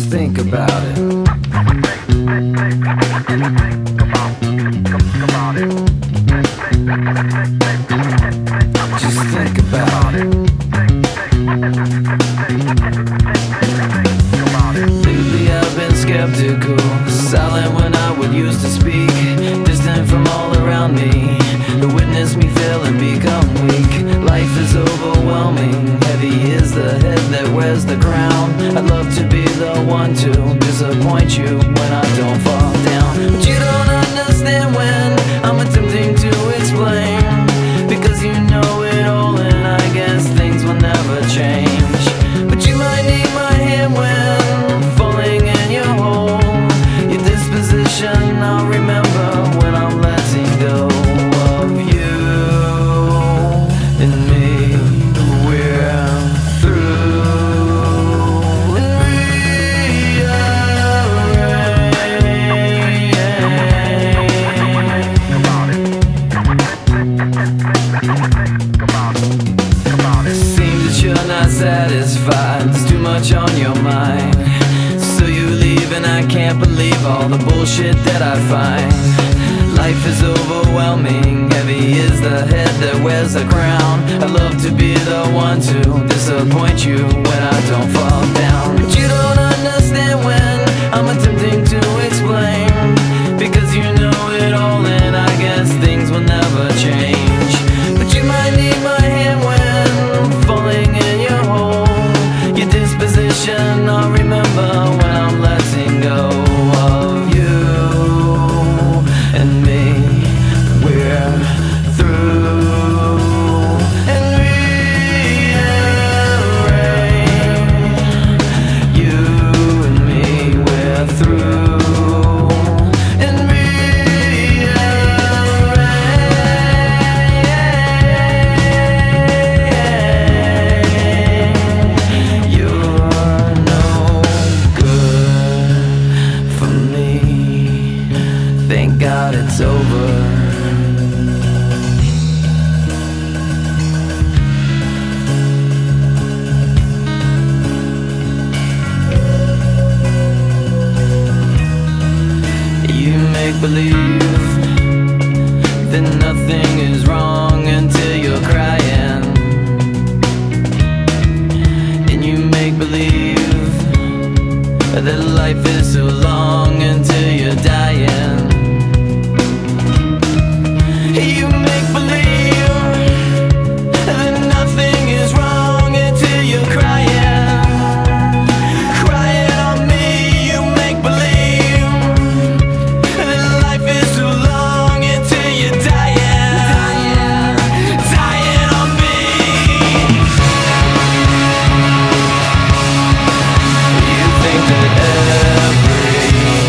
Just think about it. Just think about it. Lately I've been skeptical, silent when I would used to speak, distant from all around me, to witness me fail and become weak. Life is overwhelming, heavy is the head that wears the crown. I'd love to be the one to disappoint you when I don't fall down, but you don't understand when I'm attempting to explain, because you know it all and I guess things will never change. But you might need my hand when falling in your hole. Your disposition I'll remember when I'm letting go of you and me. We're through and seems that you're not satisfied, there's too much on your mind. So you leave and I can't believe all the bullshit that I find. Life is overwhelming, heavy is the head that wears a crown. I'd love to be the one to disappoint you when I don't fall down, but you don't understand when I'm attempting to explain, because you know it all and I guess things will never change. But you might need my hand when falling in your hole. Your disposition I'll remember when I'm letting go of you and me. We're through and rearrange. You and me, we're through and rearrange. You're no good for me. Thank God it's over. You make believe that nothing is wrong until you're crying, and you make believe that life is so long until you're dying. You make believe that nothing is wrong until you're crying, crying on me. You make believe that life is too long until you're dying, dying on me. You think that every